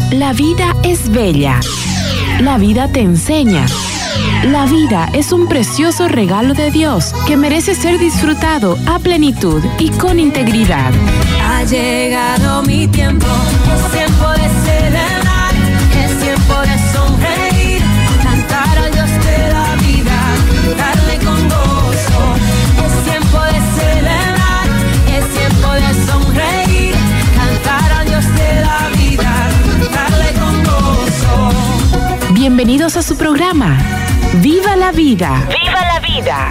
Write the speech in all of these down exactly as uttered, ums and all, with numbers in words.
La vida es bella. La vida te enseña. La vida es un precioso regalo de Dios que merece ser disfrutado a plenitud y con integridad. Ha llegado mi tiempo, es tiempo de celebrar, es tiempo de sonreír, cantar al Dios de la vida, darle con gozo. Es tiempo de celebrar, es tiempo de sonreír, cantar al Dios de la vida, darle con gozo. Bienvenidos a su programa, ¡Viva la vida! ¡Viva la vida!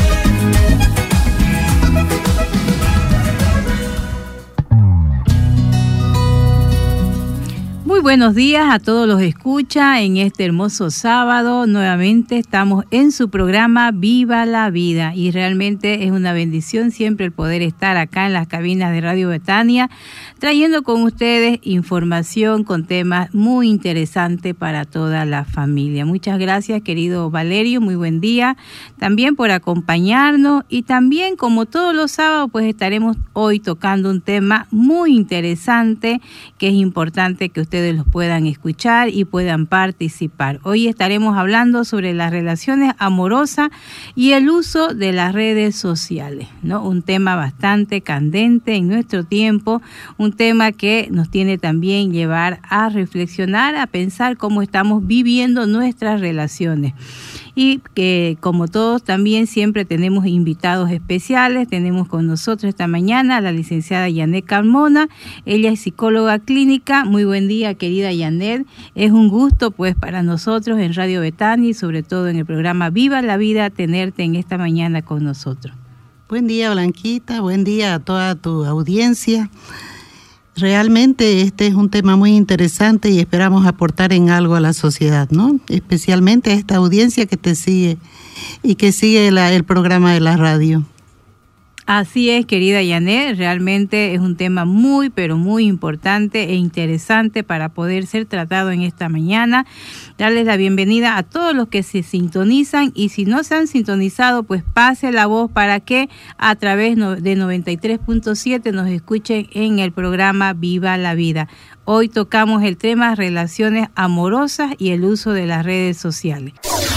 Muy buenos días a todos los escucha en este hermoso sábado. Nuevamente estamos en su programa Viva la Vida y realmente es una bendición siempre el poder estar acá en las cabinas de Radio Betania trayendo con ustedes información con temas muy interesantes para toda la familia. Muchas gracias, querido Valerio, muy buen día también por acompañarnos y también como todos los sábados pues estaremos hoy tocando un tema muy interesante que es importante que ustedes los puedan escuchar y puedan participar. Hoy estaremos hablando sobre las relaciones amorosas y el uso de las redes sociales, ¿no? Un tema bastante candente en nuestro tiempo, un tema que nos tiene también llevar a reflexionar, a pensar cómo estamos viviendo nuestras relaciones. Y que como todos también siempre tenemos invitados especiales. Tenemos con nosotros esta mañana a la licenciada Yanet Carmona. Ella es psicóloga clínica. Muy buen día, querida Yanet. Es un gusto pues para nosotros en Radio Betania y sobre todo en el programa Viva la Vida tenerte en esta mañana con nosotros. Buen día, Blanquita. Buen día a toda tu audiencia. Realmente este es un tema muy interesante y esperamos aportar en algo a la sociedad, ¿no? Especialmente a esta audiencia que te sigue y que sigue la, el programa de la radio. Así es, querida Yanet, realmente es un tema muy, pero muy importante e interesante para poder ser tratado en esta mañana. Darles la bienvenida a todos los que se sintonizan y si no se han sintonizado, pues pase la voz para que a través de noventa y tres punto siete nos escuchen en el programa Viva la Vida. Hoy tocamos el tema relaciones amorosas y el uso de las redes sociales.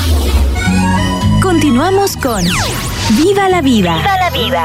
Continuamos con ¡Viva la Vida! ¡Viva la Vida!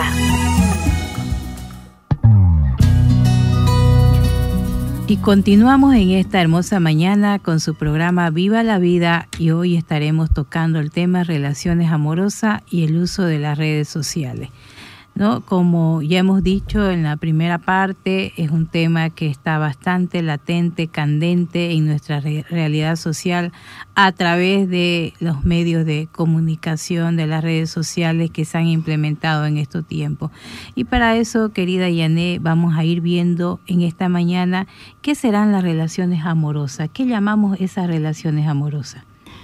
Y continuamos en esta hermosa mañana con su programa Viva la Vida y hoy estaremos tocando el tema relaciones amorosas y el uso de las redes sociales, ¿no? Como ya hemos dicho en la primera parte, es un tema que está bastante latente, candente en nuestra re- realidad social a través de los medios de comunicación, de las redes sociales que se han implementado en estos tiempos. Y para eso, querida Yanet, vamos a ir viendo en esta mañana qué serán las relaciones amorosas. ¿Qué llamamos esas relaciones amorosas?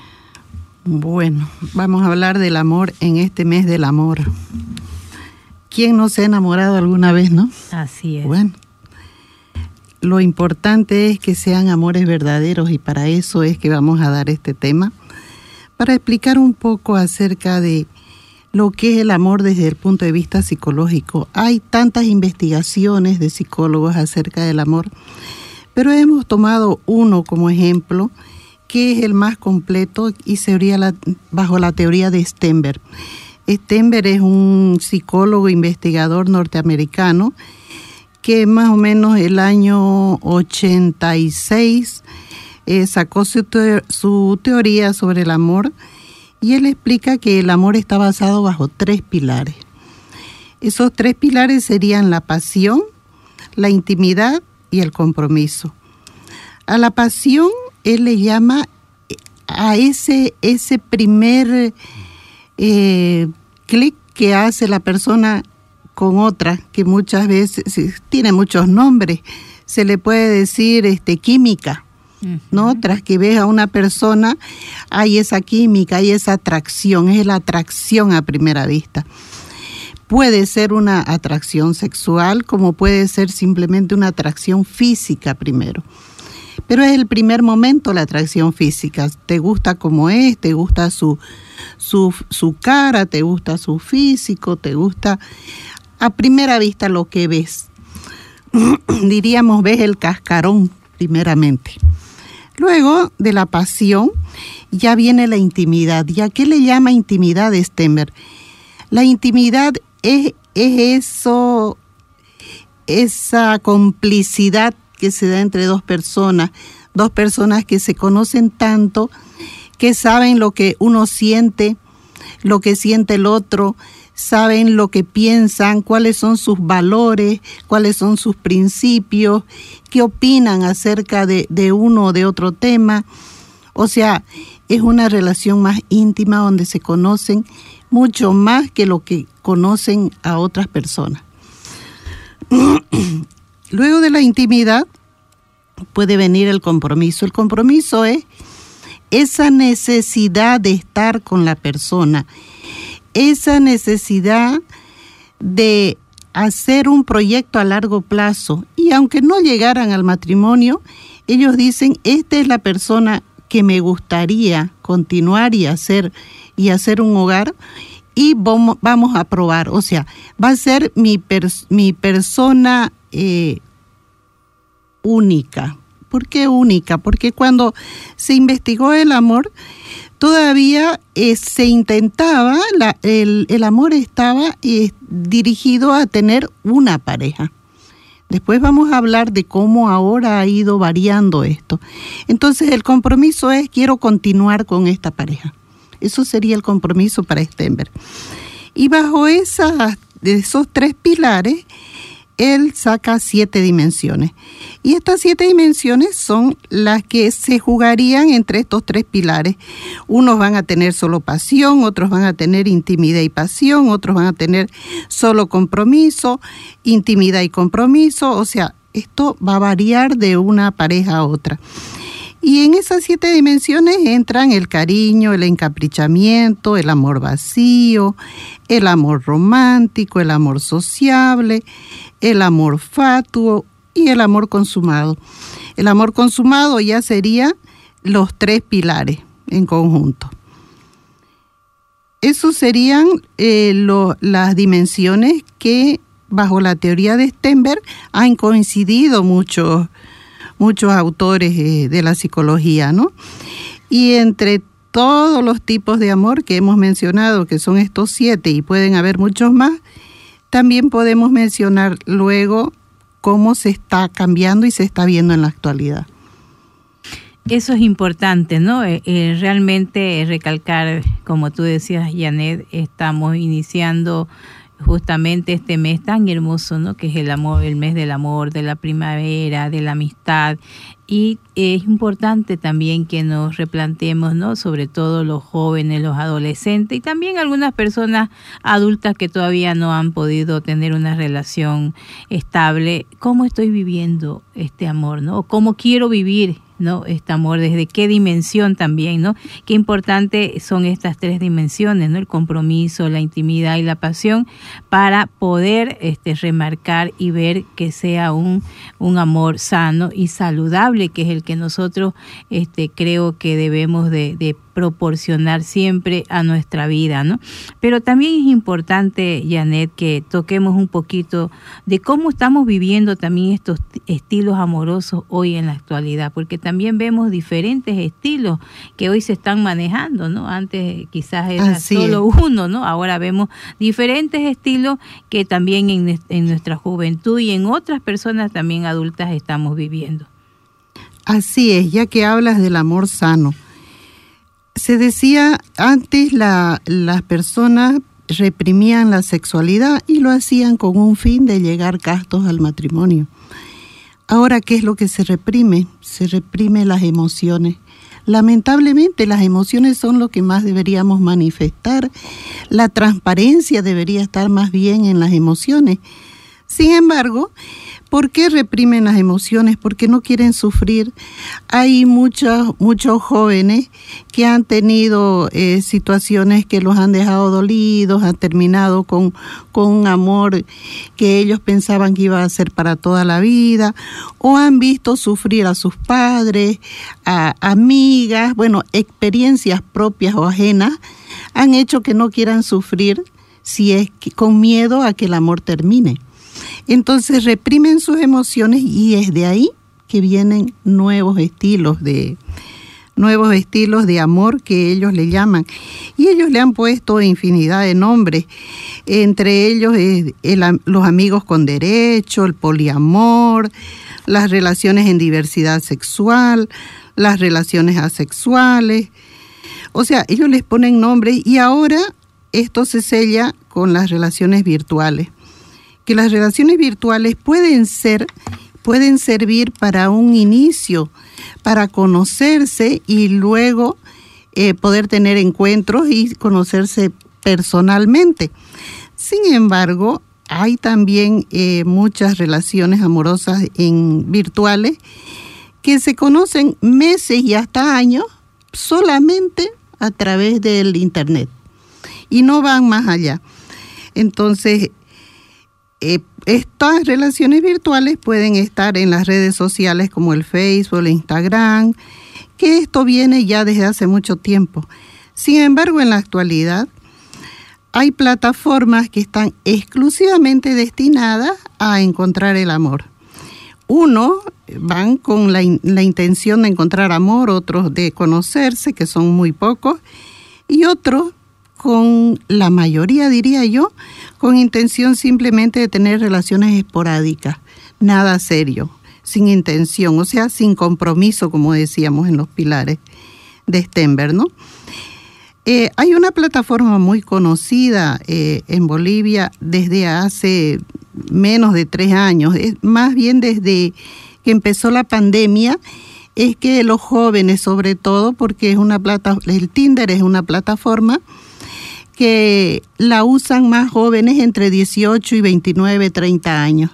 Bueno, vamos a hablar del amor en este mes del amor. ¿Quién no se ha enamorado alguna vez, no? Así es. Bueno, lo importante es que sean amores verdaderos y para eso es que vamos a dar este tema, para explicar un poco acerca de lo que es el amor desde el punto de vista psicológico. Hay tantas investigaciones de psicólogos acerca del amor, pero hemos tomado uno como ejemplo, que es el más completo y sería la, bajo la teoría de Stenberg. Stenberg es un psicólogo investigador norteamericano que más o menos el año ochenta y seis eh, sacó su, te- su teoría sobre el amor y él explica que el amor está basado bajo tres pilares. Esos tres pilares serían la pasión, la intimidad y el compromiso. A la pasión él le llama a ese, ese primer Eh, clic que hace la persona con otra, que muchas veces tiene muchos nombres, se le puede decir este química, uh-huh. ¿no? Tras que ves a una persona, hay esa química, hay esa atracción, es la atracción a primera vista. Puede ser una atracción sexual, como puede ser simplemente una atracción física primero. Pero es el primer momento la atracción física. Te gusta como es, te gusta su, su, su cara, te gusta su físico, te gusta a primera vista lo que ves. Diríamos, ves el cascarón primeramente. Luego de la pasión ya viene la intimidad. ¿Y a qué le llama intimidad Stenberg? La intimidad es, es eso, esa complicidad que se da entre dos personas, dos personas que se conocen tanto, que saben lo que uno siente, lo que siente el otro, saben lo que piensan, cuáles son sus valores, cuáles son sus principios, qué opinan acerca de, de uno o de otro tema. O sea, es una relación más íntima donde se conocen mucho más que lo que conocen a otras personas. Luego de la intimidad puede venir el compromiso. El compromiso es esa necesidad de estar con la persona, esa necesidad de hacer un proyecto a largo plazo. Y aunque no llegaran al matrimonio, ellos dicen, esta es la persona que me gustaría continuar y hacer, y hacer un hogar, y vamos, vamos a probar. O sea, va a ser mi, pers- mi persona eh, única. ¿Por qué única? Porque cuando se investigó el amor, todavía eh, se intentaba, la, el, el amor estaba eh, dirigido a tener una pareja. Después vamos a hablar de cómo ahora ha ido variando esto. Entonces el compromiso es, quiero continuar con esta pareja. Eso sería el compromiso para Stenberg. Y bajo esas, esos tres pilares, él saca siete dimensiones. Y estas siete dimensiones son las que se jugarían entre estos tres pilares. Unos van a tener solo pasión, otros van a tener intimidad y pasión, otros van a tener solo compromiso, intimidad y compromiso. O sea, esto va a variar de una pareja a otra. Y en esas siete dimensiones entran el cariño, el encaprichamiento, el amor vacío, el amor romántico, el amor sociable, el amor fatuo y el amor consumado. El amor consumado ya sería los tres pilares en conjunto. Esos serían eh, lo, las dimensiones que bajo la teoría de Stenberg han coincidido muchos muchos autores eh, de la psicología, ¿no? Y entre todos los tipos de amor que hemos mencionado, que son estos siete y pueden haber muchos más, también podemos mencionar luego cómo se está cambiando y se está viendo en la actualidad. Eso es importante, ¿no? Eh, eh, realmente recalcar, como tú decías, Janet, estamos iniciando justamente este mes tan hermoso, ¿no? Que es el amor, el mes del amor, de la primavera, de la amistad. Y es importante también que nos replanteemos, ¿no? Sobre todo los jóvenes, los adolescentes y también algunas personas adultas que todavía no han podido tener una relación estable. ¿Cómo estoy viviendo este amor, ¿no? O cómo quiero vivir, ¿no? Este amor, desde qué dimensión también, ¿no? Qué importante son estas tres dimensiones, ¿no? El compromiso, la intimidad y la pasión, para poder este, remarcar y ver que sea un, un amor sano y saludable, que es el que nosotros este, creo que debemos de, de proporcionar siempre a nuestra vida, ¿no? Pero también es importante, Janet, que toquemos un poquito de cómo estamos viviendo también estos estilos amorosos hoy en la actualidad, porque también vemos diferentes estilos que hoy se están manejando, ¿no? Antes quizás era Así solo es. uno, ¿no? Ahora vemos diferentes estilos que también en, en nuestra juventud y en otras personas también adultas estamos viviendo. Así es, ya que hablas del amor sano. Se decía antes la, las personas reprimían la sexualidad y lo hacían con un fin de llegar castos al matrimonio. Ahora, ¿qué es lo que se reprime? Se reprime las emociones. Lamentablemente, las emociones son lo que más deberíamos manifestar. La transparencia debería estar más bien en las emociones. Sin embargo, ¿por qué reprimen las emociones? Porque no quieren sufrir. Hay muchos, muchos jóvenes que han tenido eh, situaciones que los han dejado dolidos, han terminado con, con un amor que ellos pensaban que iba a ser para toda la vida, o han visto sufrir a sus padres, a amigas, bueno, experiencias propias o ajenas han hecho que no quieran sufrir si es que, con miedo a que el amor termine. Entonces reprimen sus emociones y es de ahí que vienen nuevos estilos de nuevos estilos de amor que ellos le llaman. Y ellos le han puesto infinidad de nombres. Entre ellos es el, los amigos con derecho, el poliamor, las relaciones en diversidad sexual, las relaciones asexuales. O sea, ellos les ponen nombres y ahora esto se sella con las relaciones virtuales. Que las relaciones virtuales pueden ser, pueden servir para un inicio, para conocerse y luego eh, poder tener encuentros y conocerse personalmente. Sin embargo, hay también eh, muchas relaciones amorosas en virtuales que se conocen meses y hasta años solamente a través del internet y no van más allá. Entonces, eh, estas relaciones virtuales pueden estar en las redes sociales como el Facebook, el Instagram, que esto viene ya desde hace mucho tiempo. Sin embargo, en la actualidad hay plataformas que están exclusivamente destinadas a encontrar el amor. Uno van con la, in- la intención de encontrar amor, otros de conocerse, que son muy pocos, y otros con la mayoría, diría yo, con intención simplemente de tener relaciones esporádicas, nada serio, sin intención, o sea, sin compromiso, como decíamos en los pilares de Stenberg, ¿no? Eh, hay una plataforma muy conocida eh, en Bolivia desde hace menos de tres años, es más bien desde que empezó la pandemia, es que los jóvenes sobre todo, porque es una plata, el Tinder es una plataforma que la usan más jóvenes entre dieciocho y veintinueve, treinta años.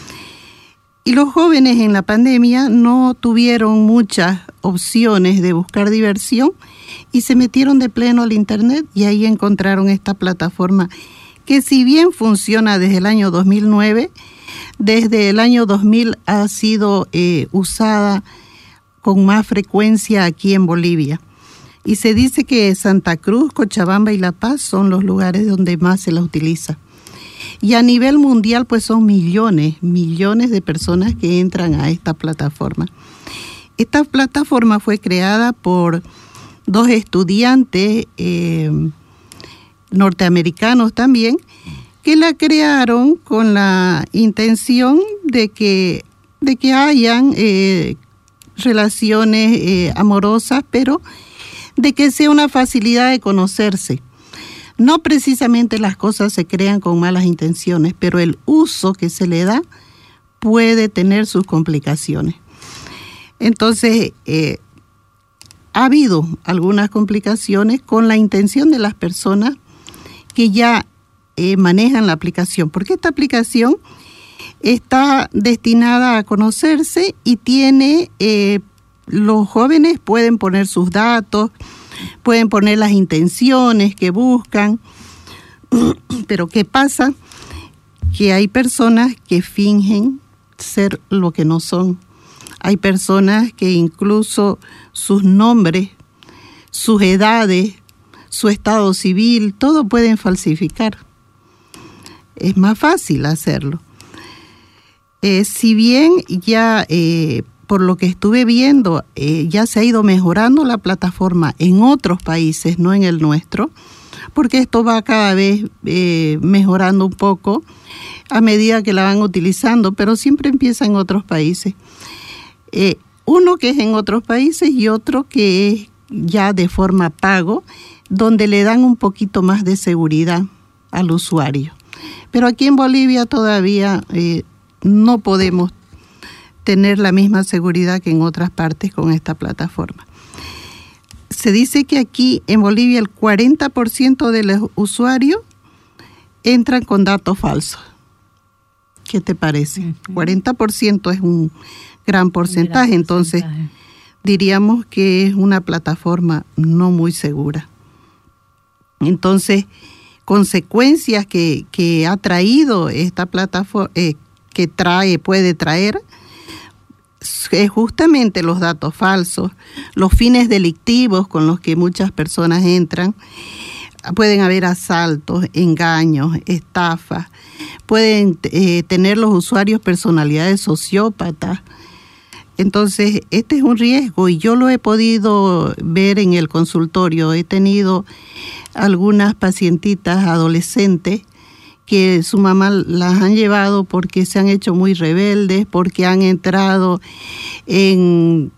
Y los jóvenes en la pandemia no tuvieron muchas opciones de buscar diversión y se metieron de pleno al internet y ahí encontraron esta plataforma que si bien funciona desde el año dos mil nueve, desde el año dos mil ha sido eh, usada con más frecuencia aquí en Bolivia. Y se dice que Santa Cruz, Cochabamba y La Paz son los lugares donde más se la utiliza. Y a nivel mundial, pues son millones, millones de personas que entran a esta plataforma. Esta plataforma fue creada por dos estudiantes eh, norteamericanos también, que la crearon con la intención de que, de que hayan eh, relaciones eh, amorosas, pero de que sea una facilidad de conocerse. No precisamente las cosas se crean con malas intenciones, pero el uso que se le da puede tener sus complicaciones. Entonces, eh, ha habido algunas complicaciones con la intención de las personas que ya eh, manejan la aplicación, porque esta aplicación está destinada a conocerse y tiene... Eh, los jóvenes pueden poner sus datos, pueden poner las intenciones que buscan, pero ¿qué pasa? Que hay personas que fingen ser lo que no son. Hay personas que incluso sus nombres, sus edades, su estado civil, todo pueden falsificar. Es más fácil hacerlo. Eh, si bien ya... Eh, por lo que estuve viendo, eh, ya se ha ido mejorando la plataforma en otros países, no en el nuestro, porque esto va cada vez eh, mejorando un poco a medida que la van utilizando, pero siempre empieza en otros países. Eh, uno que es en otros países y otro que es ya de forma pago, donde le dan un poquito más de seguridad al usuario. Pero aquí en Bolivia todavía eh, no podemos tener la misma seguridad que en otras partes con esta plataforma. Se dice que aquí en Bolivia el cuarenta por ciento de los usuarios entran con datos falsos. ¿Qué te parece? Uh-huh. cuarenta por ciento es un gran porcentaje, un gran porcentaje. Entonces diríamos que es una plataforma no muy segura. Entonces, consecuencias que, que ha traído esta plataforma, eh, que trae, puede traer, es justamente los datos falsos, los fines delictivos con los que muchas personas entran. Pueden haber asaltos, engaños, estafas, pueden eh, tener los usuarios personalidades sociópatas, Entonces, este es un riesgo y yo lo he podido ver en el consultorio. He tenido algunas pacientitas adolescentes que su mamá las han llevado porque se han hecho muy rebeldes, porque han entrado en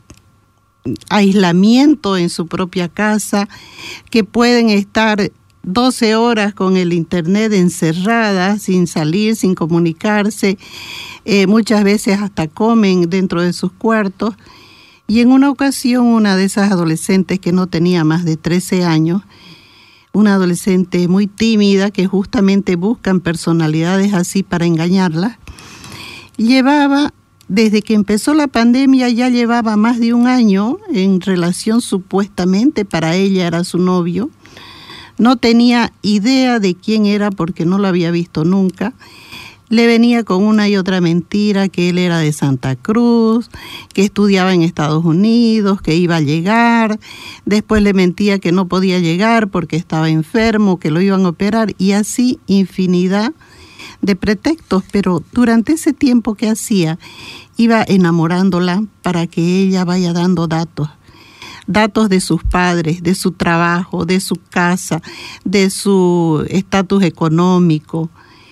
aislamiento en su propia casa, que pueden estar doce horas con el internet encerradas, sin salir, sin comunicarse, eh, muchas veces hasta comen dentro de sus cuartos. Y en una ocasión una de esas adolescentes que no tenía más de trece años, una adolescente muy tímida que justamente buscan personalidades así para engañarla, llevaba, desde que empezó la pandemia ya llevaba más de un año en relación supuestamente, para ella era su novio. No tenía idea de quién era porque no lo había visto nunca. Le venía con una y otra mentira, que él era de Santa Cruz, que estudiaba en Estados Unidos, que iba a llegar. Después le mentía que no podía llegar porque estaba enfermo, que lo iban a operar, y así infinidad de pretextos. Pero durante ese tiempo que hacía, iba enamorándola para que ella vaya dando datos. Datos de sus padres, de su trabajo, de su casa, de su estatus económico.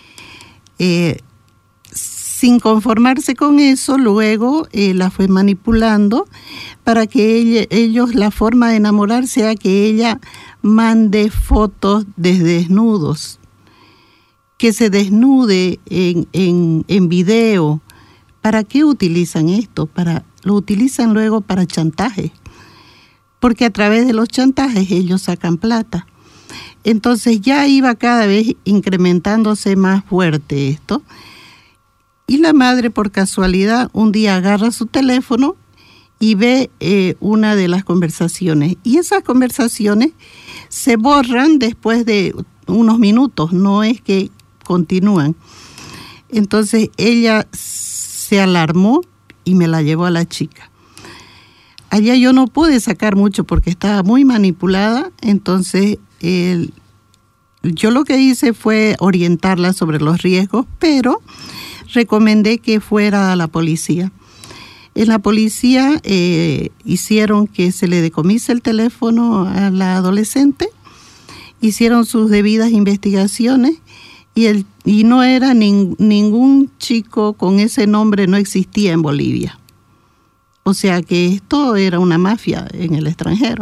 Eh, sin conformarse con eso, luego eh, la fue manipulando para que ella, ellos, la forma de enamorar sea que ella mande fotos de desnudos, que se desnude en, en, en video. ¿Para qué utilizan esto? Para, lo utilizan luego para chantaje, porque a través de los chantajes ellos sacan plata. Entonces ya iba cada vez incrementándose más fuerte esto. Y la madre, por casualidad, un día agarra su teléfono y ve eh, una de las conversaciones. Y esas conversaciones se borran después de unos minutos, no es que continúan. Entonces ella se alarmó y me la llevó a la chica. Allá yo no pude sacar mucho porque estaba muy manipulada, entonces el, yo lo que hice fue orientarla sobre los riesgos, pero recomendé que fuera a la policía. En la policía eh, hicieron que se le decomise el teléfono a la adolescente, hicieron sus debidas investigaciones y, el, y no era nin, ningún chico con ese nombre, no existía en Bolivia. O sea que esto era una mafia en el extranjero.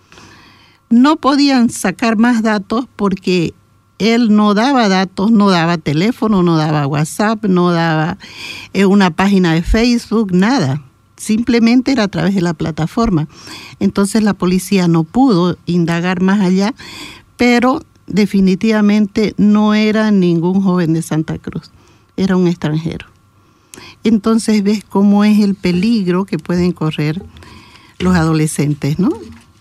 No podían sacar más datos porque él no daba datos, no daba teléfono, no daba WhatsApp, no daba eh, una página de Facebook, nada. Simplemente era a través de la plataforma. Entonces la policía no pudo indagar más allá, pero definitivamente no era ningún joven de Santa Cruz, era un extranjero. Entonces ves cómo es el peligro que pueden correr los adolescentes, ¿no?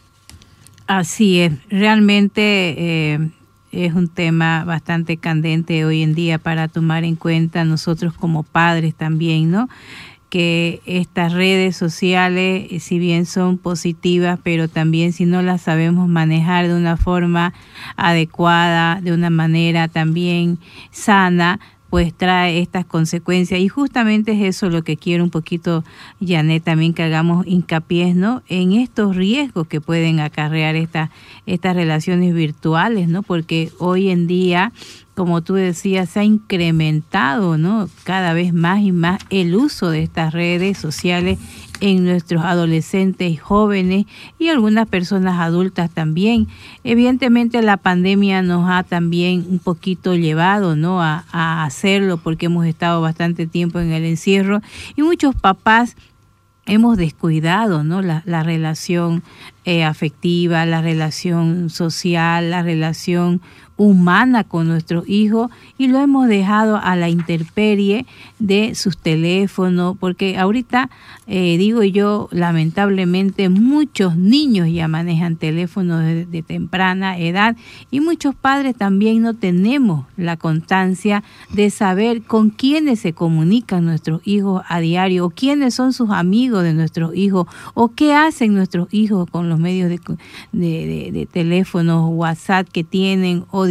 Así es, realmente eh, es un tema bastante candente hoy en día para tomar en cuenta nosotros como padres también, ¿no? Que estas redes sociales, si bien son positivas, pero también si no las sabemos manejar de una forma adecuada, de una manera también sana, pues trae estas consecuencias. Y justamente es eso lo que quiero un poquito, Janet, también que hagamos hincapié, ¿no? En estos riesgos que pueden acarrear estas estas relaciones virtuales, ¿no? Porque hoy en día, como tú decías, se ha incrementado, ¿no? Cada vez más y más el uso de estas redes sociales en nuestros adolescentes y jóvenes y algunas personas adultas también. Evidentemente la pandemia nos ha también un poquito llevado, ¿no? a, a hacerlo porque hemos estado bastante tiempo en el encierro y muchos papás hemos descuidado, ¿no? la, la relación eh, afectiva, la relación social, la relación humana con nuestros hijos y lo hemos dejado a la intemperie de sus teléfonos, porque ahorita eh, digo yo, lamentablemente muchos niños ya manejan teléfonos de, de temprana edad y muchos padres también no tenemos la constancia de saber con quiénes se comunican nuestros hijos a diario o quiénes son sus amigos de nuestros hijos o qué hacen nuestros hijos con los medios de, de, de, de teléfonos, WhatsApp que tienen o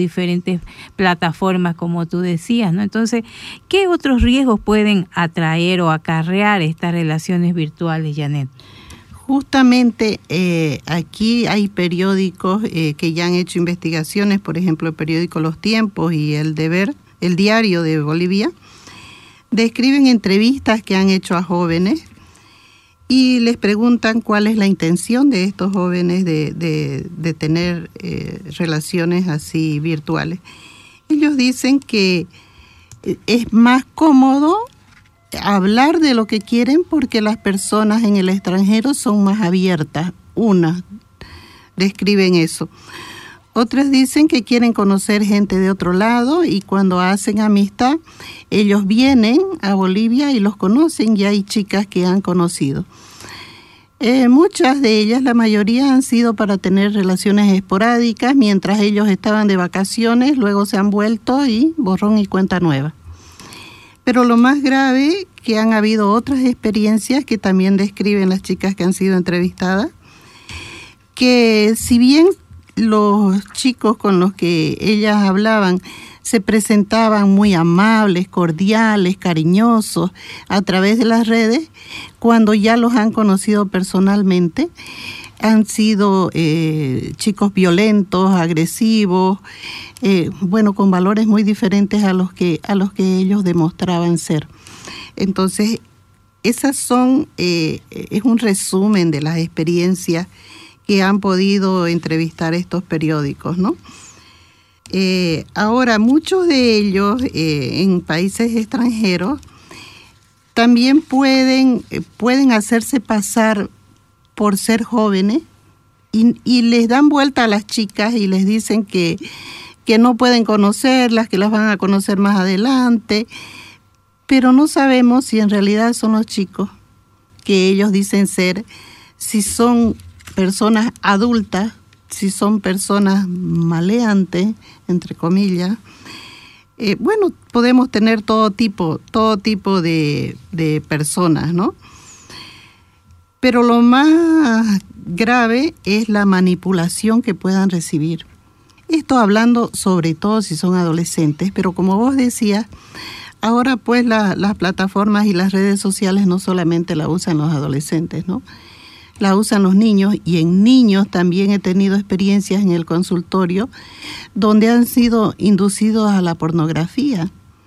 diferentes plataformas, como tú decías, ¿no? Entonces, ¿qué otros riesgos pueden atraer o acarrear estas relaciones virtuales, Janet? Justamente eh, aquí hay periódicos eh, que ya han hecho investigaciones, por ejemplo, el periódico Los Tiempos y El Deber, el Diario de Bolivia, describen entrevistas que han hecho a jóvenes y les preguntan cuál es la intención de estos jóvenes de, de, de tener eh, relaciones así virtuales. Ellos dicen que es más cómodo hablar de lo que quieren porque las personas en el extranjero son más abiertas. Unas describen eso. Otras dicen que quieren conocer gente de otro lado y cuando hacen amistad, ellos vienen a Bolivia y los conocen y hay chicas que han conocido. Eh, muchas de ellas, la mayoría, han sido para tener relaciones esporádicas mientras ellos estaban de vacaciones, luego se han vuelto y borrón y cuenta nueva. Pero lo más grave, que han habido otras experiencias que también describen las chicas que han sido entrevistadas, que si bien los chicos con los que ellas hablaban se presentaban muy amables, cordiales, cariñosos a través de las redes, cuando ya los han conocido personalmente, han sido eh, chicos violentos, agresivos, eh, bueno, con valores muy diferentes a los que a los que ellos demostraban ser. Entonces, esas son eh, es un resumen de las experiencias que han podido entrevistar estos periódicos, ¿no? Eh, ahora, muchos de ellos eh, en países extranjeros también pueden, pueden hacerse pasar por ser jóvenes y, y les dan vuelta a las chicas y les dicen que, que no pueden conocerlas, que las van a conocer más adelante, pero no sabemos si en realidad son los chicos que ellos dicen ser, si son personas adultas, si son personas maleantes, entre comillas. Eh, bueno, podemos tener todo tipo, todo tipo de, de personas, ¿no? Pero lo más grave es la manipulación que puedan recibir. Esto hablando sobre todo si son adolescentes, pero como vos decías, ahora pues la, las plataformas y las redes sociales no solamente la usan los adolescentes, ¿no? La usan los niños, y en niños también he tenido experiencias en el consultorio donde han sido inducidos a la pornografía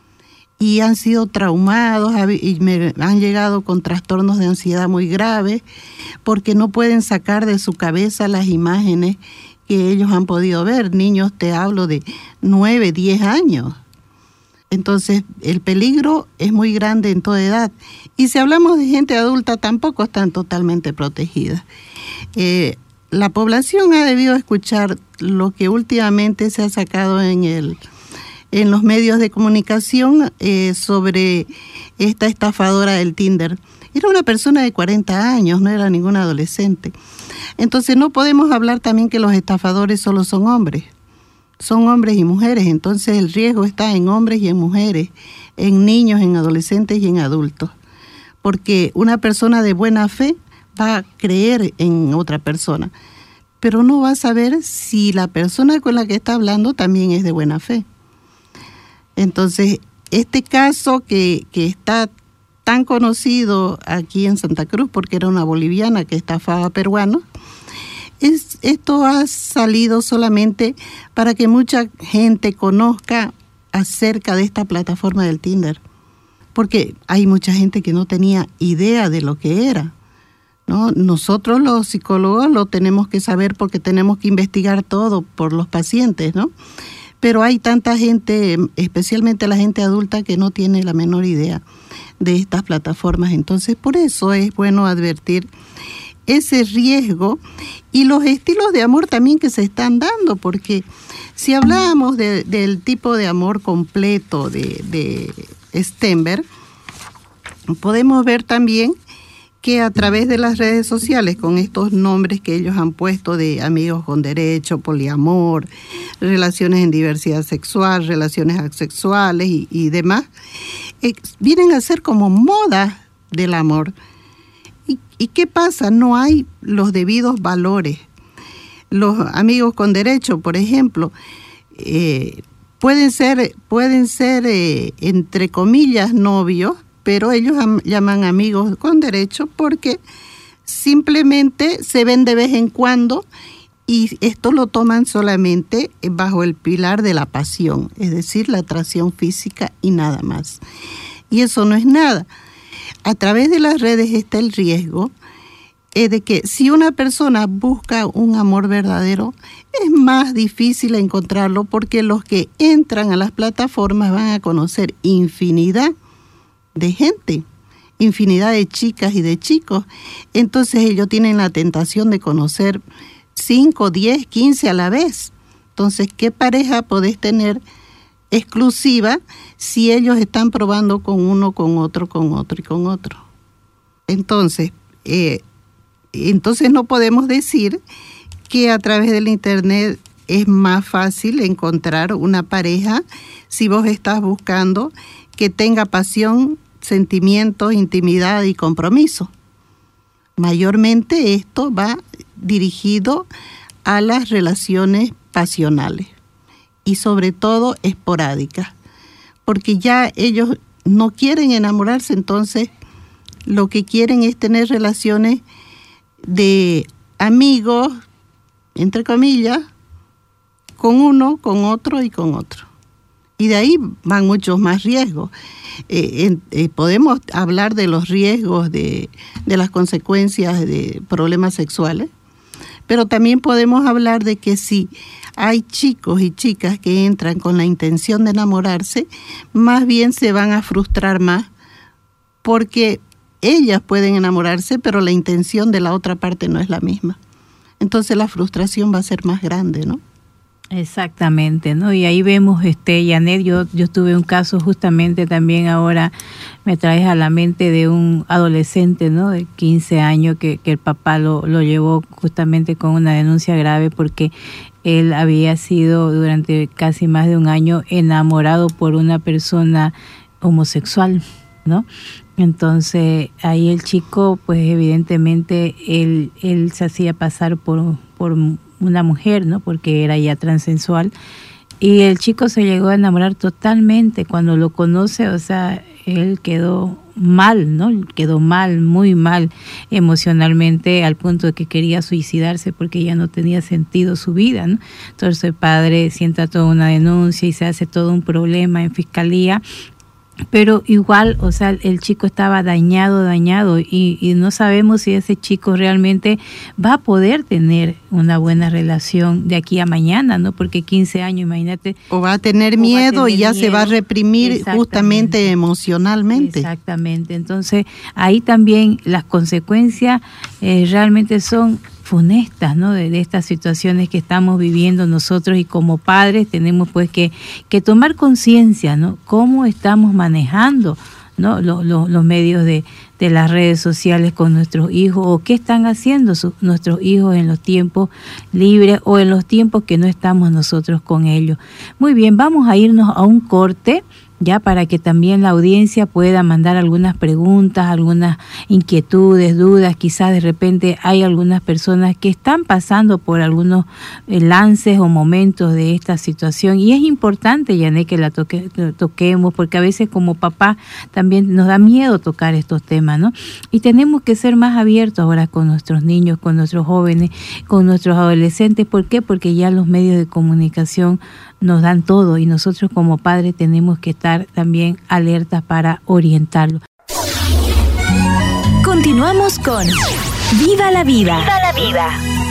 y han sido traumados y me han llegado con trastornos de ansiedad muy graves porque no pueden sacar de su cabeza las imágenes que ellos han podido ver. Niños, te hablo de nueve, diez años. Entonces, el peligro es muy grande en toda edad. Y si hablamos de gente adulta, tampoco están totalmente protegidas. Eh, la población ha debido escuchar lo que últimamente se ha sacado en, el, en los medios de comunicación eh, sobre esta estafadora del Tinder. Era una persona de cuarenta años, no era ninguna adolescente. Entonces, no podemos hablar también que los estafadores solo son hombres. Son hombres y mujeres, entonces el riesgo está en hombres y en mujeres, en niños, en adolescentes y en adultos. Porque una persona de buena fe va a creer en otra persona, pero no va a saber si la persona con la que está hablando también es de buena fe. Entonces, este caso que, que está tan conocido aquí en Santa Cruz, porque era una boliviana que estafaba a peruanos, Es, esto ha salido solamente para que mucha gente conozca acerca de esta plataforma del Tinder, porque hay mucha gente que no tenía idea de lo que era, ¿no? Nosotros los psicólogos lo tenemos que saber porque tenemos que investigar todo por los pacientes, ¿no? Pero hay tanta gente, especialmente la gente adulta, que no tiene la menor idea de estas plataformas. Entonces, por eso es bueno advertir ese riesgo y los estilos de amor también que se están dando, porque si hablamos de, del tipo de amor completo de, de Stenberg, podemos ver también que a través de las redes sociales, con estos nombres que ellos han puesto de amigos con derecho, poliamor, relaciones en diversidad sexual, relaciones asexuales y, y demás, eh, vienen a ser como modas del amor. ¿Y, ¿Y qué pasa? No hay los debidos valores. Los amigos con derecho, por ejemplo, eh, pueden ser, pueden ser eh, entre comillas novios, pero ellos am- llaman amigos con derecho porque simplemente se ven de vez en cuando y esto lo toman solamente bajo el pilar de la pasión, es decir, la atracción física y nada más. Y eso no es nada. A través de las redes está el riesgo eh, de que si una persona busca un amor verdadero, es más difícil encontrarlo porque los que entran a las plataformas van a conocer infinidad de gente, infinidad de chicas y de chicos. Entonces ellos tienen la tentación de conocer cinco, diez, quince a la vez. Entonces, ¿qué pareja podés tener exclusiva si ellos están probando con uno, con otro, con otro y con otro? Entonces, eh, entonces no podemos decir que a través del internet es más fácil encontrar una pareja si vos estás buscando que tenga pasión, sentimientos, intimidad y compromiso. Mayormente esto va dirigido a las relaciones pasionales y sobre todo esporádicas, porque ya ellos no quieren enamorarse, entonces lo que quieren es tener relaciones de amigos, entre comillas, con uno, con otro y con otro. Y de ahí van muchos más riesgos. Eh, eh, eh, podemos hablar de los riesgos de, de las consecuencias de problemas sexuales, pero también podemos hablar de que si hay chicos y chicas que entran con la intención de enamorarse, más bien se van a frustrar más porque ellas pueden enamorarse, pero la intención de la otra parte no es la misma. Entonces la frustración va a ser más grande, ¿no? Exactamente, ¿no? Y ahí vemos, este, Janet, yo, yo tuve un caso justamente también ahora, me traes a la mente de un adolescente, ¿no? De quince años que, que el papá lo, lo llevó justamente con una denuncia grave porque él había sido durante casi más de un año enamorado por una persona homosexual, ¿no? Entonces ahí el chico, pues evidentemente él, él se hacía pasar por, por una mujer, ¿no? Porque era ya transensual, y el chico se llegó a enamorar totalmente. Cuando lo conoce, o sea, él quedó mal, ¿no? Quedó mal, muy mal emocionalmente, al punto de que quería suicidarse porque ya no tenía sentido su vida, ¿no? Entonces el padre sienta toda una denuncia y se hace todo un problema en fiscalía. Pero igual, o sea, el chico estaba dañado, dañado y, y no sabemos si ese chico realmente va a poder tener una buena relación de aquí a mañana, ¿no? Porque quince años, imagínate. O va a tener miedo a tener y ya miedo. Se va a reprimir justamente emocionalmente. Exactamente. Entonces, ahí también las consecuencias eh, realmente son funestas, ¿no? De, de estas situaciones que estamos viviendo nosotros, y como padres tenemos pues que, que tomar conciencia, ¿no? Cómo estamos manejando, ¿no? Los, los, los medios de, de las redes sociales con nuestros hijos, o qué están haciendo su, nuestros hijos en los tiempos libres o en los tiempos que no estamos nosotros con ellos. Muy bien, vamos a irnos a un corte, ya para que también la audiencia pueda mandar algunas preguntas, algunas inquietudes, dudas. Quizás de repente hay algunas personas que están pasando por algunos eh, lances o momentos de esta situación, y es importante, Janet, que la toque, toquemos, porque a veces como papá también nos da miedo tocar estos temas, ¿no? Y tenemos que ser más abiertos ahora con nuestros niños, con nuestros jóvenes, con nuestros adolescentes. ¿Por qué? Porque ya los medios de comunicación nos dan todo, y nosotros como padres tenemos que estar también alertas para orientarlo. Continuamos con Viva la Vida. Viva la Vida.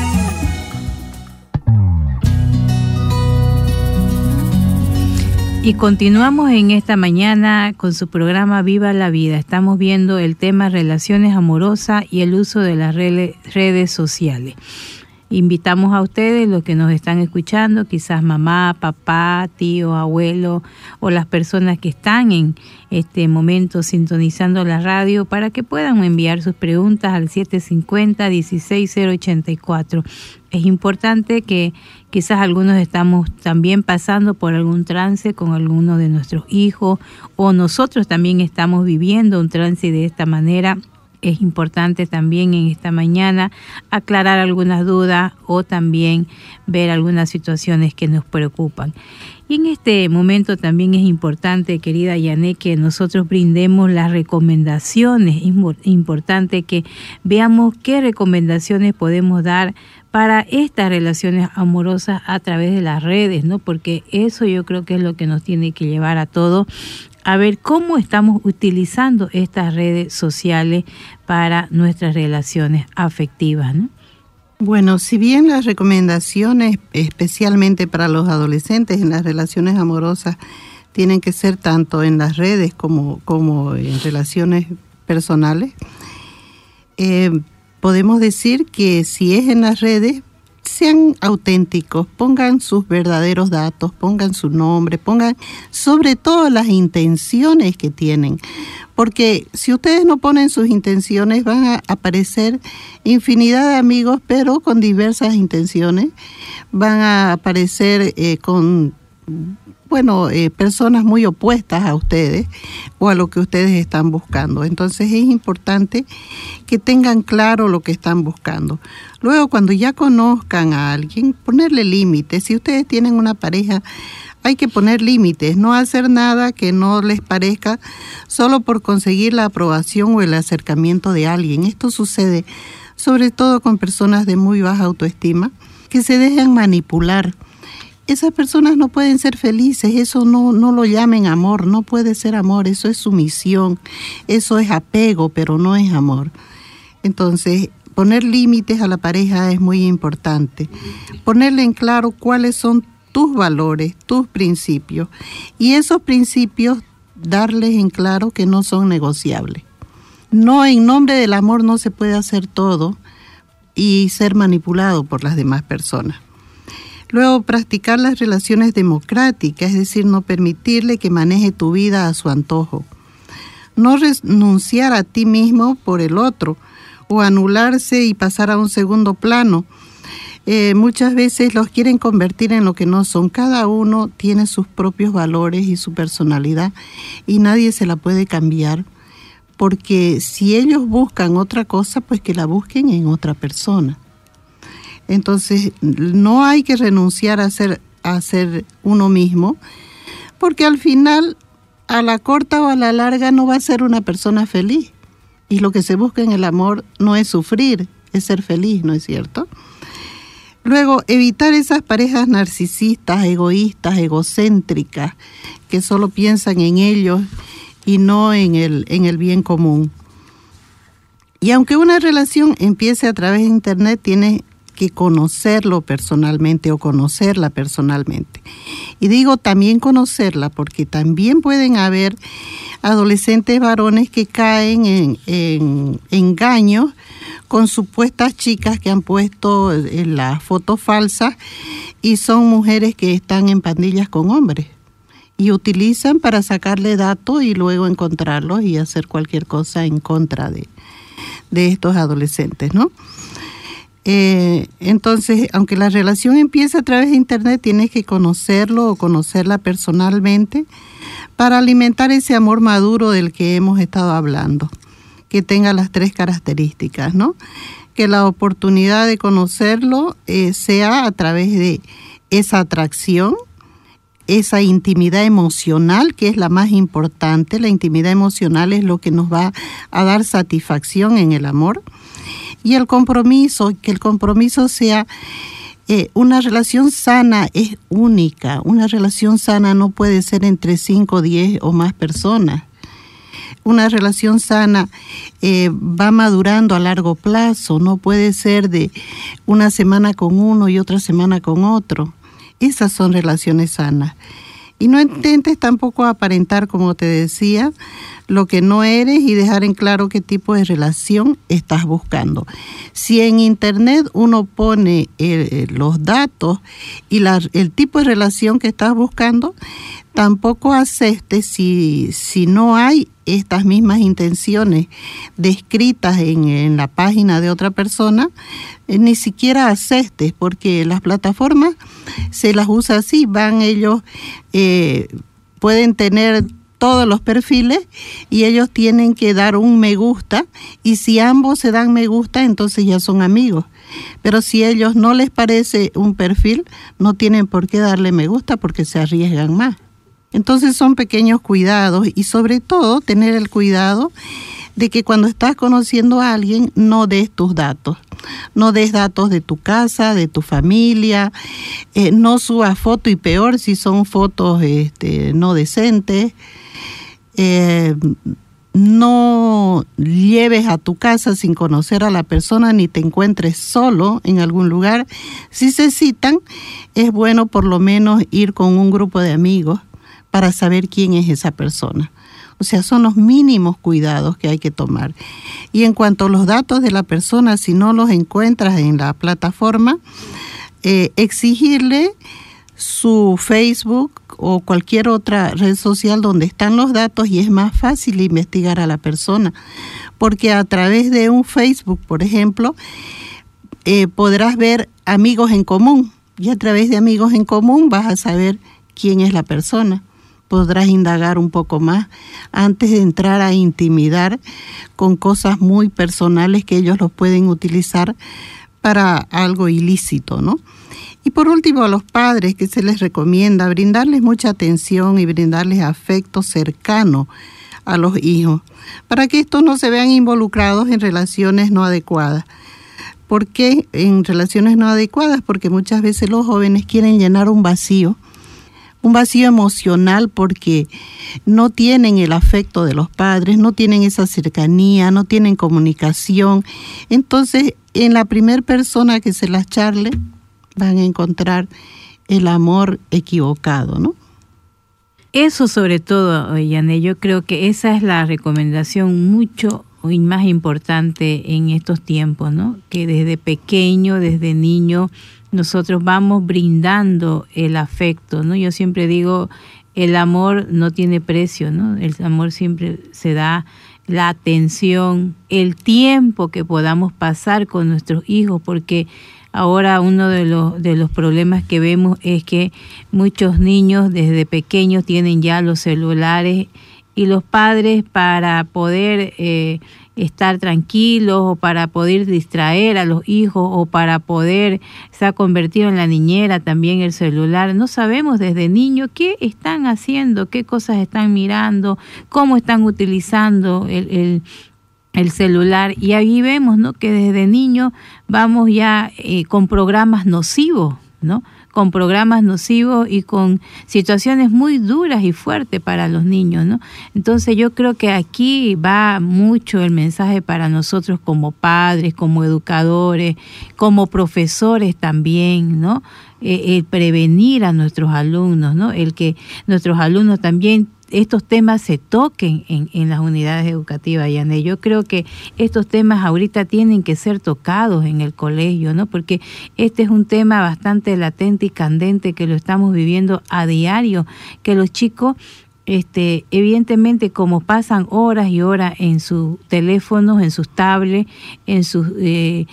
Y continuamos en esta mañana con su programa Viva la Vida. Estamos viendo el tema relaciones amorosas y el uso de las redes sociales. Invitamos a ustedes, los que nos están escuchando, quizás mamá, papá, tío, abuelo, o las personas que están en este momento sintonizando la radio, para que puedan enviar sus preguntas al siete cinco cero, uno seis cero ocho cuatro. Es importante que quizás algunos estamos también pasando por algún trance con alguno de nuestros hijos, o nosotros también estamos viviendo un trance de esta manera. es importante también en esta mañana aclarar algunas dudas o también ver algunas situaciones que nos preocupan. Y en este momento también es importante, querida Yané, que nosotros brindemos las recomendaciones. Es importante que veamos qué recomendaciones podemos dar para estas relaciones amorosas a través de las redes, ¿no? Porque eso yo creo que es lo que nos tiene que llevar a todos a ver cómo estamos utilizando estas redes sociales para nuestras relaciones afectivas, ¿no? Bueno, si bien las recomendaciones, especialmente para los adolescentes en las relaciones amorosas, tienen que ser tanto en las redes como, como en relaciones personales, eh, podemos decir que si es en las redes, sean auténticos, pongan sus verdaderos datos, pongan su nombre, pongan sobre todo las intenciones que tienen. Porque si ustedes no ponen sus intenciones, van a aparecer infinidad de amigos, pero con diversas intenciones. Van a aparecer eh, con, bueno, eh, personas muy opuestas a ustedes o a lo que ustedes están buscando. Entonces es importante que tengan claro lo que están buscando. Luego, cuando ya conozcan a alguien, ponerle límites. Si ustedes tienen una pareja, hay que poner límites, no hacer nada que no les parezca solo por conseguir la aprobación o el acercamiento de alguien. Esto sucede sobre todo con personas de muy baja autoestima que se dejan manipular. Esas personas no pueden ser felices, eso no, no lo llamen amor, no puede ser amor, eso es sumisión, eso es apego, pero no es amor. Entonces, poner límites a la pareja es muy importante. Ponerle en claro cuáles son tus valores, tus principios, y esos principios darles en claro que no son negociables. No, en nombre del amor no se puede hacer todo y ser manipulado por las demás personas. Luego, practicar las relaciones democráticas, es decir, no permitirle que maneje tu vida a su antojo. No renunciar a ti mismo por el otro o anularse y pasar a un segundo plano. Eh, muchas veces los quieren convertir en lo que no son. Cada uno tiene sus propios valores y su personalidad y nadie se la puede cambiar, porque si ellos buscan otra cosa, pues que la busquen en otra persona. Entonces no hay que renunciar a ser, a ser uno mismo, porque al final, a la corta o a la larga, no va a ser una persona feliz. Y lo que se busca en el amor no es sufrir, es ser feliz, ¿no es cierto? Luego, evitar esas parejas narcisistas, egoístas, egocéntricas, que solo piensan en ellos y no en el, en el bien común. Y aunque una relación empiece a través de internet, tiene que conocerlo personalmente o conocerla personalmente. Y digo también conocerla porque también pueden haber adolescentes varones que caen en, en engaños con supuestas chicas que han puesto en las fotos falsas y son mujeres que están en pandillas con hombres y utilizan para sacarle datos y luego encontrarlos y hacer cualquier cosa en contra de, de estos adolescentes, ¿no? Eh, entonces, aunque la relación empiece a través de internet, tienes que conocerlo o conocerla personalmente para alimentar ese amor maduro del que hemos estado hablando, que tenga las tres características, ¿no? Que la oportunidad de conocerlo eh, sea a través de esa atracción, esa intimidad emocional, que es la más importante. La intimidad emocional es lo que nos va a dar satisfacción en el amor. Y el compromiso, que el compromiso sea eh, una relación sana, es única. Una relación sana no puede ser entre cinco, diez o más personas. Una relación sana eh, va madurando a largo plazo, no puede ser de una semana con uno y otra semana con otro. Esas son relaciones sanas. Y no intentes tampoco aparentar, como te decía, lo que no eres y dejar en claro qué tipo de relación estás buscando. Si en internet uno pone eh, los datos y la, el tipo de relación que estás buscando, tampoco aceptes si, si no hay estas mismas intenciones descritas en, en la página de otra persona, eh, ni siquiera aceptes, porque las plataformas se las usa así, van ellos, eh, pueden tener todos los perfiles y ellos tienen que dar un me gusta, y si ambos se dan me gusta, entonces ya son amigos. Pero si a ellos no les parece un perfil, no tienen por qué darle me gusta porque se arriesgan más. Entonces son pequeños cuidados, y sobre todo tener el cuidado de que cuando estás conociendo a alguien no des tus datos. No des datos de tu casa, de tu familia, eh, no subas fotos, y peor si son fotos este, no decentes. Eh, no lleves a tu casa sin conocer a la persona, ni te encuentres solo en algún lugar. Si se citan, es bueno por lo menos ir con un grupo de amigos para saber quién es esa persona. O sea, son los mínimos cuidados que hay que tomar. Y en cuanto a los datos de la persona, si no los encuentras en la plataforma, eh, exigirle su Facebook o cualquier otra red social donde están los datos, y es más fácil investigar a la persona. Porque a través de un Facebook, por ejemplo, eh, podrás ver amigos en común, y a través de amigos en común vas a saber quién es la persona. Podrás indagar un poco más antes de entrar a intimidar con cosas muy personales que ellos los pueden utilizar para algo ilícito, ¿no? Y por último, a los padres, que se les recomienda brindarles mucha atención y brindarles afecto cercano a los hijos, para que estos no se vean involucrados en relaciones no adecuadas. ¿Por qué en relaciones no adecuadas? Porque muchas veces los jóvenes quieren llenar un vacío, un vacío emocional, porque no tienen el afecto de los padres, no tienen esa cercanía, no tienen comunicación. Entonces, en la primera persona que se las charle, van a encontrar el amor equivocado, ¿no? Eso sobre todo, Yané, yo creo que esa es la recomendación mucho y más importante en estos tiempos, ¿no? Que desde pequeño, desde niño, nosotros vamos brindando el afecto, ¿no? Yo siempre digo, el amor no tiene precio, ¿no? El amor siempre se da, la atención, el tiempo que podamos pasar con nuestros hijos, porque ahora uno de los de los problemas que vemos es que muchos niños desde pequeños tienen ya los celulares, y los padres, para poder eh, estar tranquilos, o para poder distraer a los hijos, o para poder, se ha convertido en la niñera también el celular. No sabemos desde niños qué están haciendo, qué cosas están mirando, cómo están utilizando el, el el celular, y ahí vemos, ¿no?, que desde niños vamos ya eh, con programas nocivos, ¿no?, con programas nocivos y con situaciones muy duras y fuertes para los niños, ¿no? Entonces yo creo que aquí va mucho el mensaje para nosotros como padres, como educadores, como profesores también, ¿no? Eh, el prevenir a nuestros alumnos, ¿no? El que nuestros alumnos también estos temas se toquen en, en las unidades educativas, Yané. Yo creo que estos temas ahorita tienen que ser tocados en el colegio, ¿no? Porque este es un tema bastante latente y candente que lo estamos viviendo a diario, que los chicos, este, evidentemente, como pasan horas y horas en sus teléfonos, en sus tablets, en sus eh,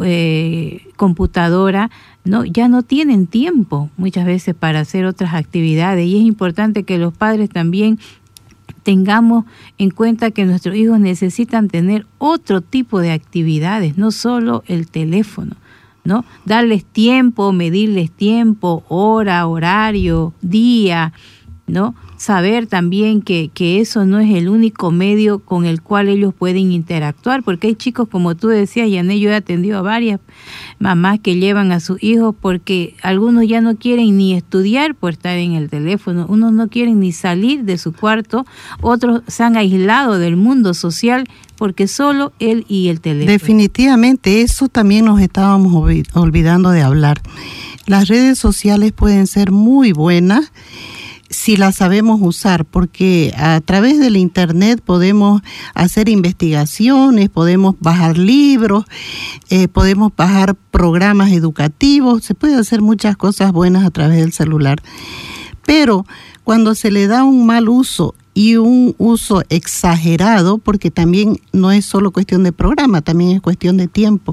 eh, computadoras, no, ya no tienen tiempo muchas veces para hacer otras actividades, y es importante que los padres también tengamos en cuenta que nuestros hijos necesitan tener otro tipo de actividades, no solo el teléfono, ¿no? Darles tiempo, medirles tiempo, hora, horario, día, ¿no? Saber también que, que eso no es el único medio con el cual ellos pueden interactuar, porque hay chicos, como tú decías, Yané, yo he atendido a varias mamás que llevan a sus hijos porque algunos ya no quieren ni estudiar por estar en el teléfono, unos no quieren ni salir de su cuarto, otros se han aislado del mundo social porque solo él y el teléfono. Definitivamente, eso también nos estábamos olvidando de hablar. Las redes sociales pueden ser muy buenas si las sabemos usar, porque a través del internet podemos hacer investigaciones, podemos bajar libros, eh, podemos bajar programas educativos, se puede hacer muchas cosas buenas a través del celular. Pero cuando se le da un mal uso y un uso exagerado, porque también no es solo cuestión de programa, también es cuestión de tiempo.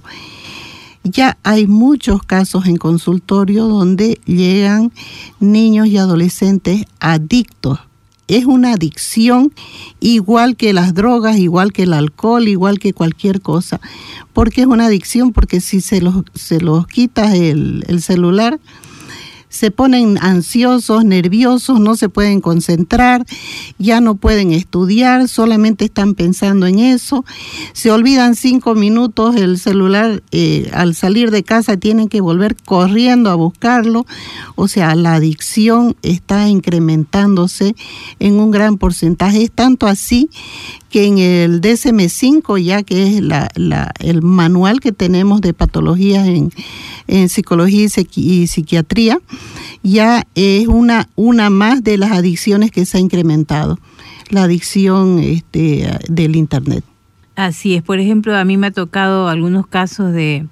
Ya hay muchos casos en consultorio donde llegan niños y adolescentes adictos es una adicción igual que las drogas, igual que el alcohol, igual que cualquier cosa. ¿Por qué es una adicción? Porque si se los, se los quitas el, el celular, se ponen ansiosos, nerviosos, no se pueden concentrar, ya no pueden estudiar, solamente están pensando en eso, se olvidan cinco minutos el celular, eh, al salir de casa tienen que volver corriendo a buscarlo, o sea, la adicción está incrementándose en un gran porcentaje, es tanto así que en el D S M cinco, ya que es la, la, el manual que tenemos de patologías en, en psicología y, psiqui, y psiquiatría, ya es una, una más de las adicciones que se ha incrementado, la adicción este, del Internet. Así es, por ejemplo, a mí me ha tocado algunos casos de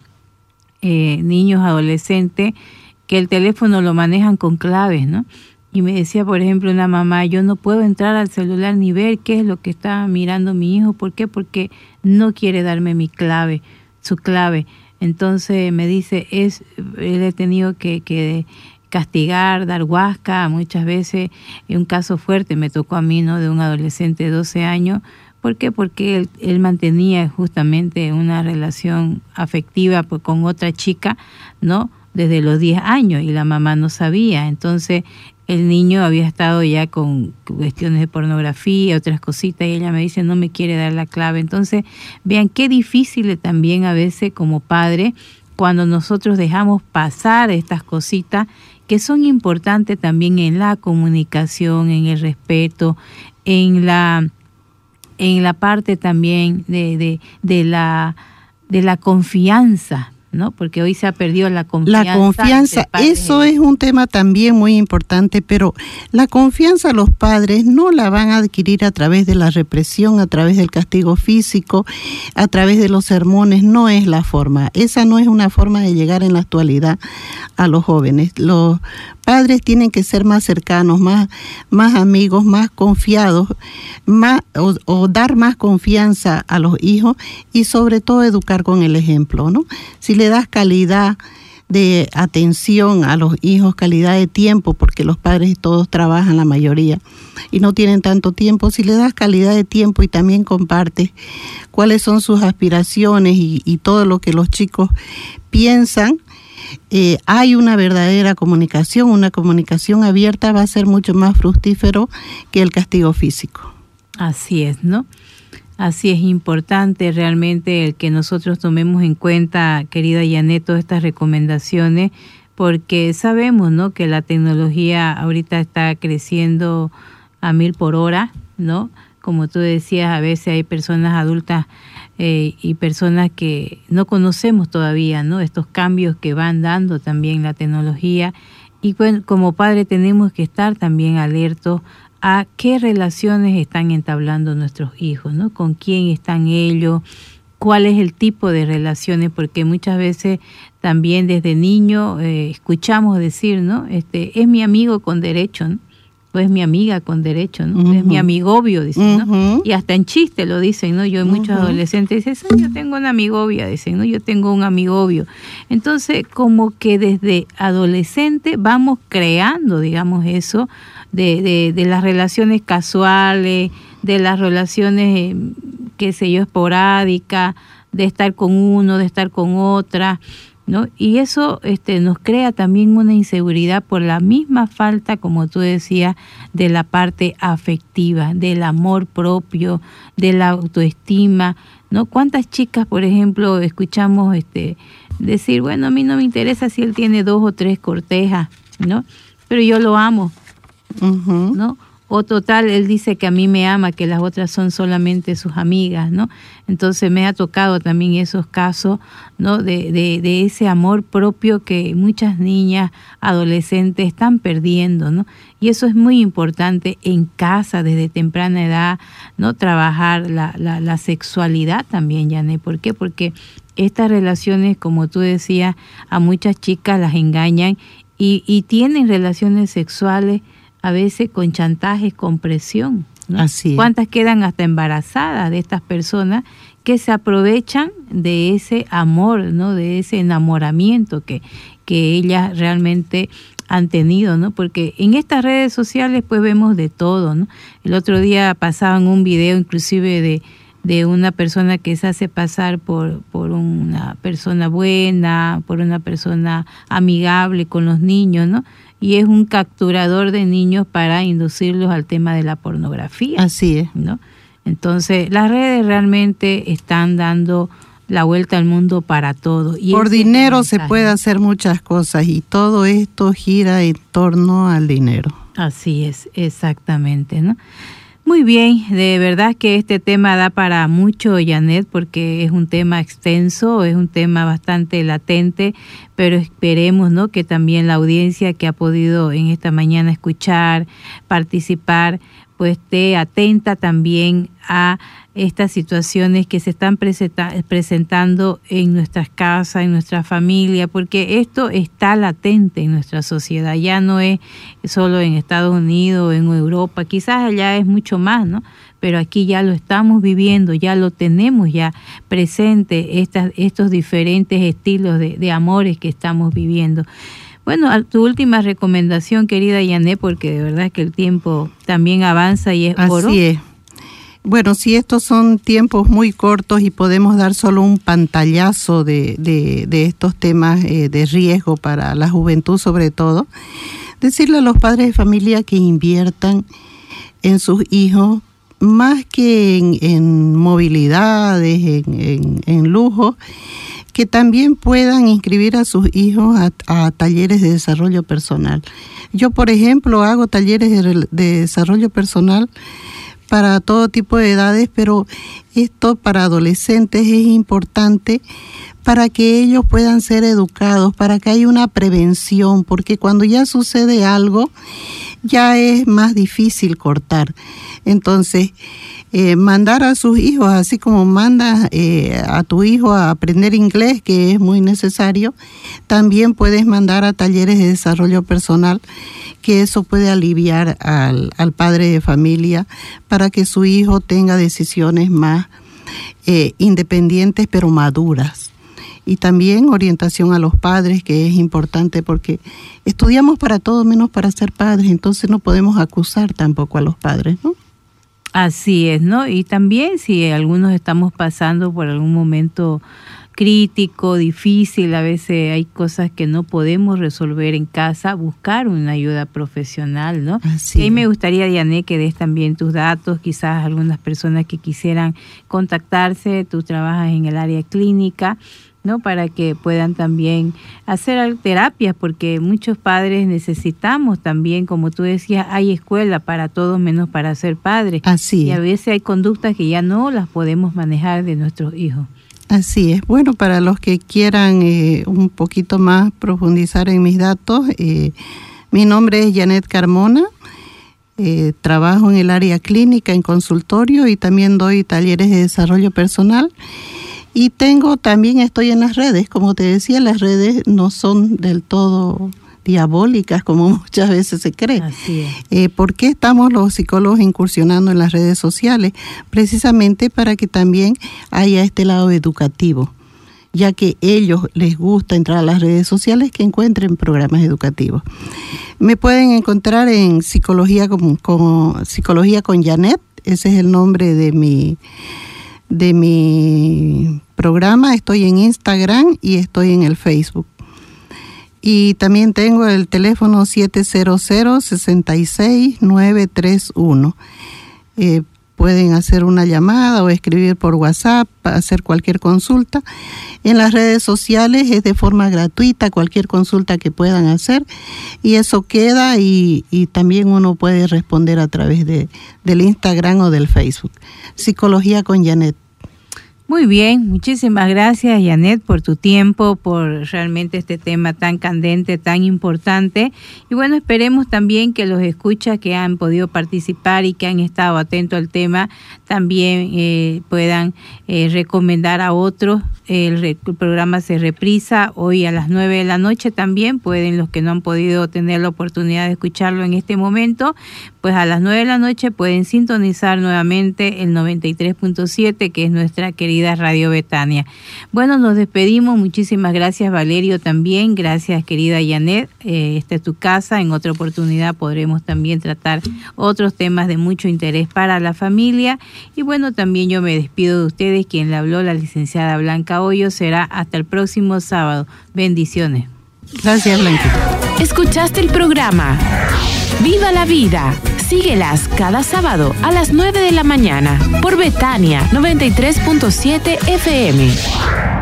eh, niños, adolescentes, que el teléfono lo manejan con claves, ¿no? Y me decía, por ejemplo, una mamá, yo no puedo entrar al celular ni ver qué es lo que está mirando mi hijo. ¿Por qué? Porque no quiere darme mi clave, su clave. Entonces me dice, es, él he tenido que, que castigar, dar huasca, muchas veces. Un caso fuerte me tocó a mí, ¿no? De un adolescente de doce años. ¿Por qué? Porque él, él mantenía justamente una relación afectiva pues, con otra chica, ¿no? Desde los diez años y la mamá no sabía. Entonces el niño había estado ya con cuestiones de pornografía, otras cositas, y ella me dice, no me quiere dar la clave. Entonces, vean qué difícil también a veces como padre, cuando nosotros dejamos pasar estas cositas que son importantes también en la comunicación, en el respeto, en la, en la parte también de, de, de, la, de la confianza, ¿no? Porque hoy se ha perdido la confianza. La confianza, eso es un tema también muy importante, pero la confianza los padres no la van a adquirir a través de la represión, a través del castigo físico, a través de los sermones, no es la forma. Esa no es una forma de llegar en la actualidad a los jóvenes. Los padres tienen que ser más cercanos, más, más amigos, más confiados, más o, o dar más confianza a los hijos y sobre todo educar con el ejemplo, ¿no? Si le das calidad de atención a los hijos, calidad de tiempo, porque los padres todos trabajan la mayoría y no tienen tanto tiempo, si le das calidad de tiempo y también compartes cuáles son sus aspiraciones y, y todo lo que los chicos piensan, Eh, hay una verdadera comunicación, una comunicación abierta va a ser mucho más fructífero que el castigo físico. Así es, ¿no? Así es importante realmente el que nosotros tomemos en cuenta, querida Yanet, todas estas recomendaciones, porque sabemos, ¿no?, que la tecnología ahorita está creciendo a mil por hora, ¿no? Como tú decías, a veces hay personas adultas Eh, y personas que no conocemos todavía, ¿no? Estos cambios que van dando también la tecnología, y bueno, como padre tenemos que estar también alertos a qué relaciones están entablando nuestros hijos, ¿no? Con quién están ellos, cuál es el tipo de relaciones, porque muchas veces también desde niño eh, escuchamos decir, ¿no? Este es mi amigo con derecho, ¿no? O es mi amiga con derecho, ¿no? Uh-huh. Es mi amigobio, dicen, ¿no? Uh-huh. Y hasta en chiste lo dicen, ¿no? Yo hay muchos uh-huh. adolescentes dicen, yo tengo una amigobia, dicen, ¿no? Yo tengo un amigobio. Entonces, como que desde adolescente vamos creando, digamos, eso de, de, de las relaciones casuales, de las relaciones, eh, qué sé yo, esporádicas, de estar con uno, de estar con otra, ¿no? Y eso este, nos crea también una inseguridad por la misma falta, como tú decías, de la parte afectiva, del amor propio, de la autoestima, ¿no? ¿Cuántas chicas, por ejemplo, escuchamos este, decir, bueno, a mí no me interesa si él tiene dos o tres cortejas, ¿no? Pero yo lo amo, uh-huh. ¿no? O total, él dice que a mí me ama, que las otras son solamente sus amigas, ¿no? Entonces me ha tocado también esos casos, ¿no? De, de, de ese amor propio que muchas niñas, adolescentes están perdiendo, ¿no? Y eso es muy importante en casa desde temprana edad, ¿no? Trabajar la, la, la sexualidad también, Yanet. ¿Por qué? Porque estas relaciones, como tú decías, a muchas chicas las engañan y, y tienen relaciones sexuales a veces con chantajes, con presión. ¿no? Así es. ¿Cuántas quedan hasta embarazadas de estas personas que se aprovechan de ese amor, ¿no? De ese enamoramiento que, que ellas realmente han tenido, ¿no? Porque en estas redes sociales pues vemos de todo, ¿no? El otro día pasaban un video inclusive de, de una persona que se hace pasar por, por una persona buena, por una persona amigable con los niños, ¿no? Y es un capturador de niños para inducirlos al tema de la pornografía. Así es. ¿No? Entonces, las redes realmente están dando la vuelta al mundo para todo. Y por dinero se mensaje. puede hacer muchas cosas y todo esto gira en torno al dinero. Así es, exactamente, ¿no? Muy bien, de verdad que este tema da para mucho, Janet, porque es un tema extenso, es un tema bastante latente, pero esperemos, ¿no?, que también la audiencia que ha podido en esta mañana escuchar, participar, pues esté atenta también a estas situaciones que se están presenta- presentando en nuestras casas, en nuestra familia, porque esto está latente en nuestra sociedad, ya no es solo en Estados Unidos, en Europa, quizás allá es mucho más, ¿no? Pero aquí ya lo estamos viviendo, ya lo tenemos ya presente, estas, estos diferentes estilos de, de amores que estamos viviendo. Bueno, tu última recomendación, querida Yané, porque de verdad que el tiempo también avanza y es oro. Así es. Bueno, si estos son tiempos muy cortos y podemos dar solo un pantallazo de, de, de estos temas eh, de riesgo para la juventud sobre todo, decirle a los padres de familia que inviertan en sus hijos más que en, en movilidades, en, en, en lujo, que también puedan inscribir a sus hijos a, a talleres de desarrollo personal. Yo, por ejemplo, hago talleres de, de desarrollo personal para todo tipo de edades, pero esto para adolescentes es importante para que ellos puedan ser educados, para que haya una prevención, porque cuando ya sucede algo, ya es más difícil cortar. Entonces, eh, mandar a sus hijos, así como mandas eh, a tu hijo a aprender inglés, que es muy necesario, también puedes mandar a talleres de desarrollo personal, que eso puede aliviar al, al padre de familia para que su hijo tenga decisiones más eh, independientes pero maduras. Y también orientación a los padres, que es importante porque estudiamos para todo menos para ser padres, entonces no podemos acusar tampoco a los padres, ¿no? Así es, ¿no? Y también si algunos estamos pasando por algún momento crítico, difícil, a veces hay cosas que no podemos resolver en casa, buscar una ayuda profesional, ¿no? Así y ahí me gustaría, Diane, que des también tus datos, quizás algunas personas que quisieran contactarse, tú trabajas en el área clínica, ¿no?, para que puedan también hacer terapias, porque muchos padres necesitamos también, como tú decías, hay escuela para todos menos para ser padres. Así es. Y a veces hay conductas que ya no las podemos manejar de nuestros hijos. Así es. Bueno, para los que quieran eh, un poquito más profundizar en mis datos, eh, mi nombre es Janet Carmona, eh, trabajo en el área clínica, en consultorio, y también doy talleres de desarrollo personal. Y tengo, también estoy en las redes, como te decía, las redes no son del todo diabólicas como muchas veces se cree. Así es. Eh, ¿Por qué estamos los psicólogos incursionando en las redes sociales? Precisamente para que también haya este lado educativo, ya que ellos les gusta entrar a las redes sociales, que encuentren programas educativos. Me pueden encontrar en Psicología con, con, Psicología con Janet, ese es el nombre de mi... de mi programa. Estoy en Instagram y estoy en el Facebook. Y también tengo el teléfono siete cero cero, seis seis nueve tres uno. Eh, pueden hacer una llamada o escribir por WhatsApp, hacer cualquier consulta. En las redes sociales es de forma gratuita, cualquier consulta que puedan hacer, y eso queda, y, y también uno puede responder a través de, del Instagram o del Facebook. Psicología con Janet. Muy bien, muchísimas gracias, Janet, por tu tiempo, por realmente este tema tan candente, tan importante. Y bueno, esperemos también que los escuchas que han podido participar y que han estado atentos al tema también eh, puedan eh, recomendar a otros. El, el programa se reprisa hoy a las nueve de la noche también. Pueden, los que no han podido tener la oportunidad de escucharlo en este momento, pues a las nueve de la noche pueden sintonizar nuevamente el noventa y tres punto siete, que es nuestra querida Radio Betania. Bueno, nos despedimos. Muchísimas gracias, Valerio, también. Gracias, querida Janet. Eh, esta es tu casa. En otra oportunidad podremos también tratar otros temas de mucho interés para la familia. Y bueno, también yo me despido de ustedes. Quien le habló, la licenciada Blanca Hoyo. Será hasta el próximo sábado. Bendiciones. Gracias, Blanquita. Escuchaste el programa Viva la Vida. Síguelas cada sábado a las nueve de la mañana por Betania noventa y tres punto siete F M.